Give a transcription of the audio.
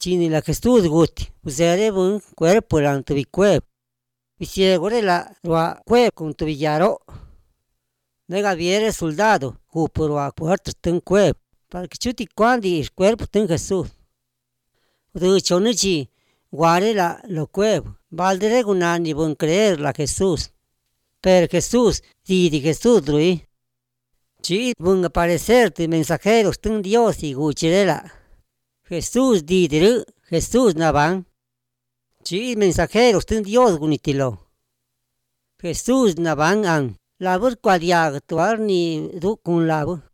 Chini la Jesús guti, usere bun cuerpo lan tu cuerpo. Visiegore la roa cuerpo con tu villaro. Nega viere soldado, cupuro a puerto ten cuerpo, para que chuti quandi il cuerpo ten Jesús. De chonichi, guare la lo cuerpo, valdere gunani bun creer la Jesús. Per Jesús, di Jesús drui. Chi bun aparecer de mensajeros ten Dios y guchirela. Jesús didiru, Jesús naban. Chi mensajeros ten Dios gunitilo. Jesús naban an. Labur cualiag tuar ni du kun labu.